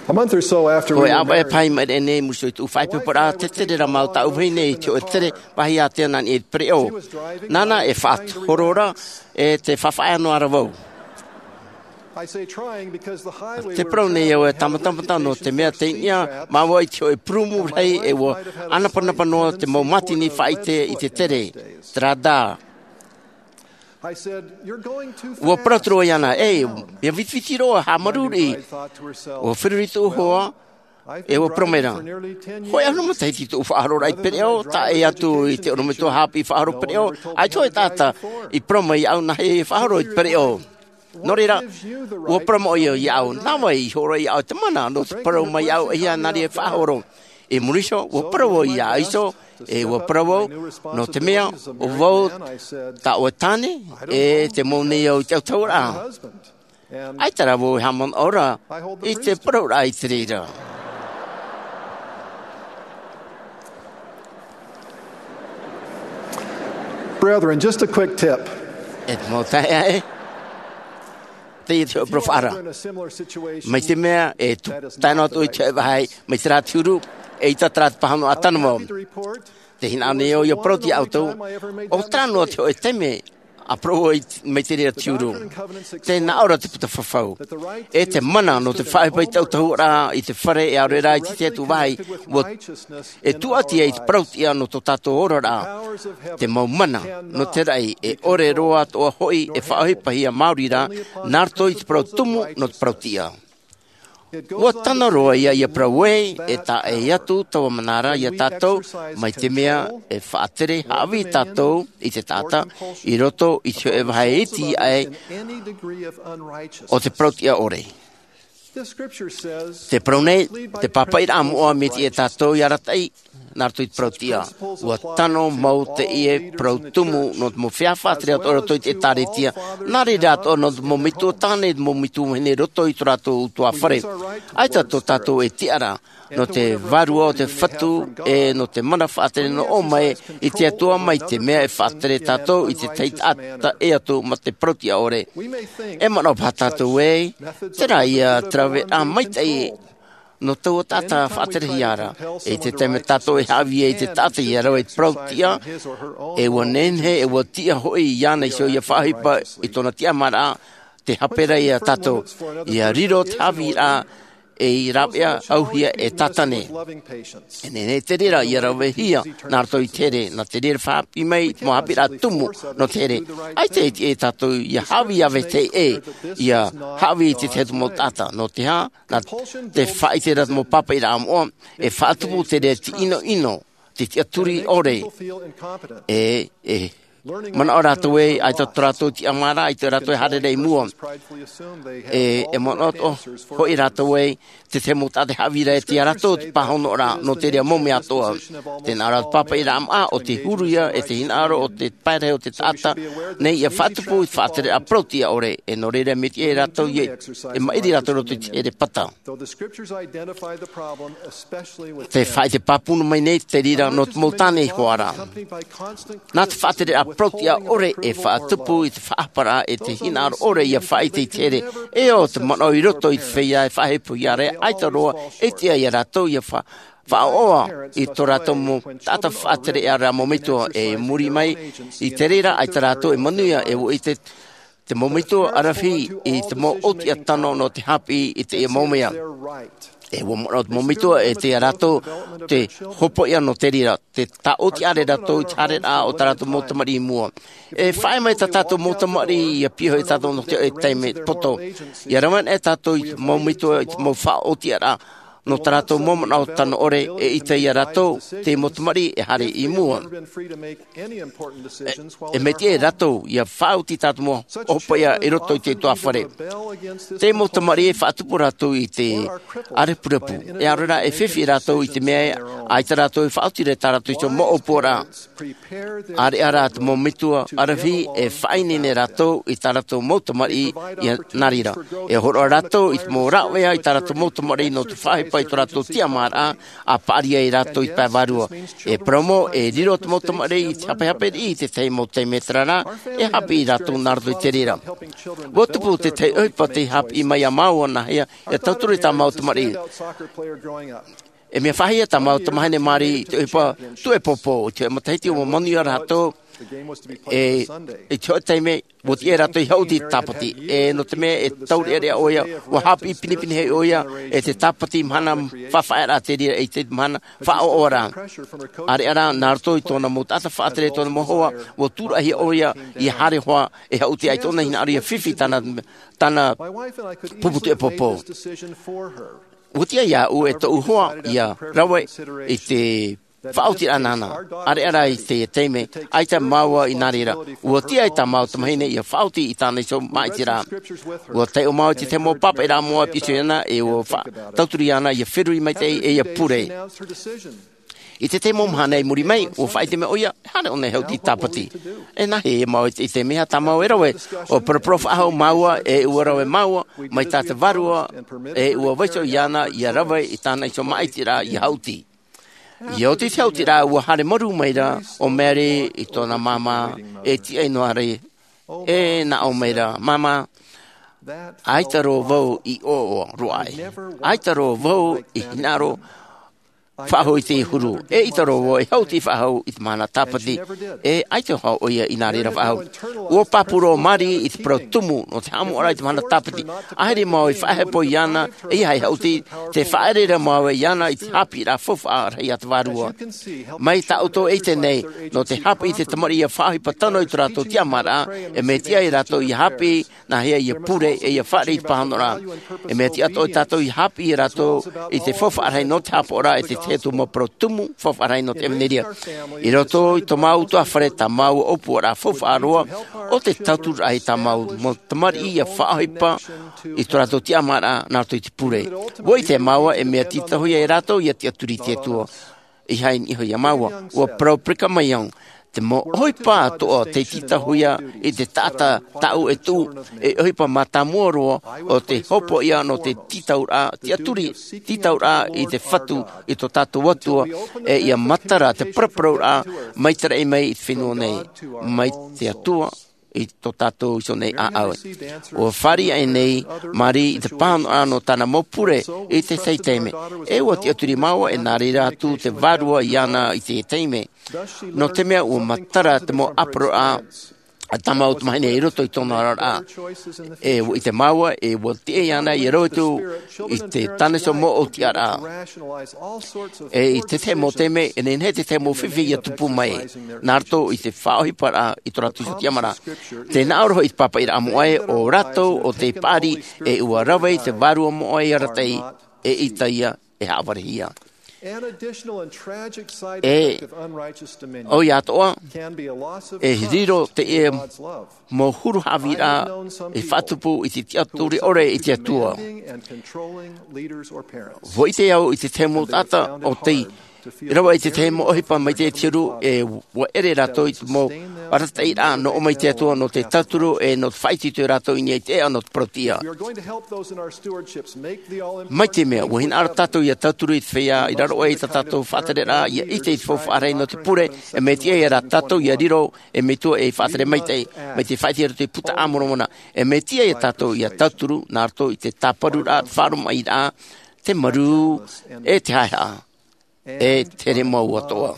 A month or so after we Ko were ava married, pai mai ne muso tu fai pe pora te te ra mau ta uvine te o tere vai a te nan e preo nana e fat horora e te fafa no aravo I say trying because the highway te we're prone e traveling tamata no had te mea te ia ma voi te o prumu rei e wo ana pana te mau mati ni fai te i te tere trada I said, "You're going too fast." wo protro yana e e vititiro ha maruri I thought to herself, o firito ho I've e been wo driving promera for nearly 10 Hoi years. anu mata ti tu whaaro rai pereo, ta e atu i te ono me tu hapi whaaro pereo, ai toi tata i promo i au nahe whaaro i pereo. Norira, ua promo i au, nawa i horo i au te mana, no te promo i au ia nari e whaoro. E muriso, ua promo i au iso, e ua promo, no te mea, o vau ta o tane, e te moni au tau taura. Ai tara wo hamon ora, i te promo ai te rira. Brethren, just a quick tip. Et mo tae e. Te te If you profara. are in a similar situation, Mai te mea e tu tano tu i te vai mai te rātiuru e i ta trat pahano atanu mo. happy to report Te hina ane o i a proti auto o trano te o e teme a pro i mai te rea tiuru. Te na ora te puta whawhau. E te mana no te whae pai tau tau rā i te whare e aure rā i te te tu vai e tu ati e te prauti no to tato ora rā. Te mau mana no te rai e ore roa toa hoi e whaohi pahi a Māori rā nārto i te prautumu no te prautia. Ua tana roa ia ia prawe e ta e atu tawa manara ia tātou mai te mea e whaatere hawi tātou i te tata i roto i te e wahai iti ai o te prautia ore. Te praune, te papai rā mua me te e tātou i aratai nārto i te prautia. Ua tano mau te ie prautumu no te mo whiawhātere at ora toi te tāretia. Nāre rāto no te mo mitu tāne, mo mitu hene roto i tō rātou utua whare. Ai tātou tātou e tiara no te varua o te whatu e no te mana whaatere no o mai i te atua mai te mea e whaatere tātou i te teit ata e atu ma te prautia ore. E mana o pātātou e, te rai a trawe a maitei no tau tata whaatere hiara. E te teme tātou e hawi e te tata hiara e te prautia e ua nenhe e ua tia hoi i ana i so ia whahipa i tona tia mara te hapera i a tātou. I a riro te hawi a e i rawea auhia e tatane. E nene te rira i rawe hia nārto i tere, na te rira whaapi mai mo hapira tumu no tere. Ai te e tātou i hawi ave te e, i a hawi te te mo tata no te ha, na te whaitera mo papa i rā moa, e whaatupu te re te ino ino, te te aturi ore. Mana o rātou e, ai tō rātou ti amara, ai tō rātou e hare rei mua. E mana o hoi rātou e, te te mo tate hawira e te rātou te pahono rā, no te rea momi atoa. Tēnā rātou papa i rā maa o te huruia, e te hinaro, o te paere, o te tata. Nei, ia whātupu i whātere a prautia ore, e no reira me te e rātou i e mairi rātou roto i te ere pata. Te whai te papunu mai nei, te rira no te mautane i hoara. Nā te whātere a prautia ore e whaatupu i te whaapara e te hinaro ore i a whai te tere. E o te mana i roto i te whia e whahepu i are aitaroa e te ai a rātou i a whaoa i tō rātou mo tata whaatere e a rā momitua e muri mai i te rira ai tā rātou e manuia e o i te momitua arafi i te mo oti a tano no te hapi i te e momia. E momitua e te rātou te hopo ia no te rira, te ta oti are rātou i tāre rā o tā rātou motamari i mua. E whae mai tā tātou motamari i a piho i tātou no te e teime poto. I arawan e tātou i momitua i mo wha oti a rā. No tā rātou momana o tano ore e ita i a rātou te motamari e hare i mua. E me te e rātou i a whauti tātou mo opa ia i roto i te toa whare. Te motamari e whaatupu rātou i te arepurapu. E arora e whiwhi rātou i te mea ai tā rātou e whauti re tā rātou i te mo opora. Are a rātou mo mitua arawi e whainene rātou i tā rātou motamari i a narira. E horo rātou i te mo rāwea i tā rātou motamari no te whaipa whaipa i tō rātou tia mara a pāria i rātou i pāwarua. E promo e riro te motomare i te hape i te tei mo te metrara e hapi i rātou nārdo i te rira. Wotupu te te oipa te hapi i mai a maua na hea e tauturu i tā motomare. E mea whahia tā motomahene mari te oipa tu e popo te mataiti o moni o rātou e te o teime o te e rato i hauti tapati e no te mea e tauri area oia o hapi pinipini hei oia e te tapati mhana whawhaera te rira e te mhana whao ora are ara nārto i tōna mo tata whaatere tōna mohoa o tūra hi oia i hare hoa e hauti ai tōna hina aria whiwhi tana puputu e popo o tia ia u e tō uhoa ia rawe i te whaoti anana, are i te teime, ai ta maua i narira. Ua tia i ta mau tamahine i a whaoti i tāna iso mai te rā. Ua te o mau te te mō papa i rā mua piso iana e o tauturi ana i a whiru i mai te e a pure. I te te mō mhana i muri mai, o whai te me oia, hana o nei hauti tāpati. E nahi e mau i te mea tā mau e rawe, o prof ahau maua e ua rawe maua, mai tā te varua e ua waiso iana i a rawe i tāna iso mai te rā i hauti. I o te hauti rā ua hare moru mai rā o Mary i tōna mama e ti ai noare e na o mai rā mama aitaro vau i o ruai aitaro vau i hinaro whaho i te huru e itaro o e hauti whahau i te mana tapati e aito hau oia i nā rira whahau ua papuro mari i te pro tumu no te hamu ora i te mana tapati ahere mau i whahepo i ana e hai hauti te whaerera mau i ana i te hapi rā whawha rei at varua mai ta auto e te nei no te hapi i te tamari i a whahi patano i te rato tia mara e me tia i rato i hapi na hea i a pure e i a whare i pahanora e me tia to i tato i hapi i rato i te whawha rei no te hapo ora e te he tu mo pro tumu whawharai no te emeneria. I roto i to mau tu awhare ta mau opu ora whawharoa o te tautur ai ta mau mo tamari i a whaahipa i to rato ti amara nā to i te pure. Woi te maua e mea tita hui e rato i a ti aturi te tua. I hain iho i a maua. Ua pro prika mai au. Te mo oipa toa te tita huia i te tata tau e tu e oipa matamuoroa o te hopo ia no te titaura, te aturi titaura i te whatu i to tatu watua e ia matara te prapraura maitara e mai i te whenua nei mai te atua i to tatu iso nei a aue. O whari ai nei mari i te pāno ano tana mopure i te teiteime. E ua te aturi maua e nāri rātu te varua i ana i te teime. No te mea ua matara te mo apro a tamau te mahine i roto i tōna rara e i te maua e ua te e ana i roto i te taneso mo o ti ara e i te te mo teme e nen he te te mo whiwhi i a tupu mai nārto i te whaohi para i tō ratu iso ti amara te naoroho i te papa i ra amoe o rato o te pari e ua rawe te varua moe i ratei e i taia e hawarehia o ia toa e riro te e mo huru hawira e whatupu i te tiaturi ore i te atua. Vo i te au i te temo tata o te rawa i te temo ohipa mai te tiru e wa ere rato i te mo aratei rā no o mai te atua no te taturu e no te whaiti te rato i nei te no te protia. Mai te mea, wahin ara tato i a taturu i te whea i raro e i ta tato whatere rā i a ite i te whawharei no te pure e me te e ra tato i a riro e me tua e whatere mai te whaiti e te puta amoromona e me te e tato i a taturu nārto i te taparu rā te wharu mai rā te maru e te haiha e te re mau atoa.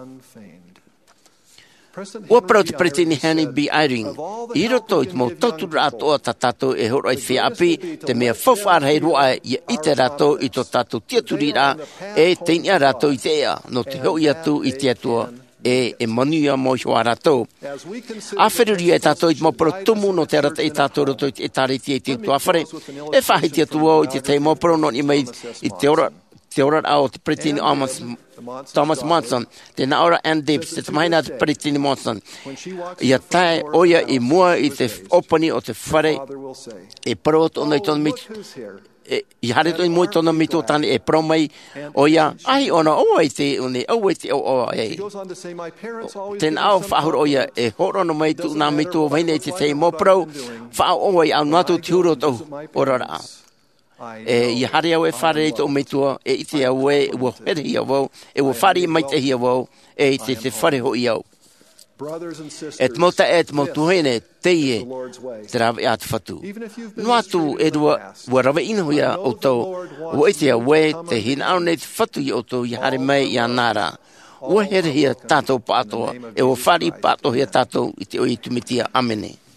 Ua parau te pretini Hanny B. Eyring. I roto i te mau tautu rato ta tato e horo i whia api te mea whawharhei roa i te rato i to tato tiaturi rā e teinia rato i te ea no te hoi atu i te atua e manuia mo hua rato. A wheruri e tato i te mau parau tumu no te rata i tato roto i te tariti e te tuawhare e whahiti atua i te te mau parau no i mai i te ora au te pretini Thomas Monson, te naora and Dips, te tamaina te pretini Monson. Ia tae oia i mua i te opani o te whare e parot o nei tona mitu. I hare toi moi tona mitu tani e promai oia ai ona oa i te une oa i te oa e. Ten au whahur oia e horo no mai tu nā mitu o vaine i te te moprau whao oa i au natu te huro tau orara. e i hare au e whare i tō metua, e ite au e ua here hi au, e ua whare mai te hi au, e ite te whare ho i au. Et mota et motuhene teie te rawe atu whatu. No atu e rua rawe ina hoia o tau, o ite au e te hina au nei te whatu i o tau i hare mai i anara. Ua here hia tātou pātoa, e o whare pātoa hia tātou i te o i tumitia amene.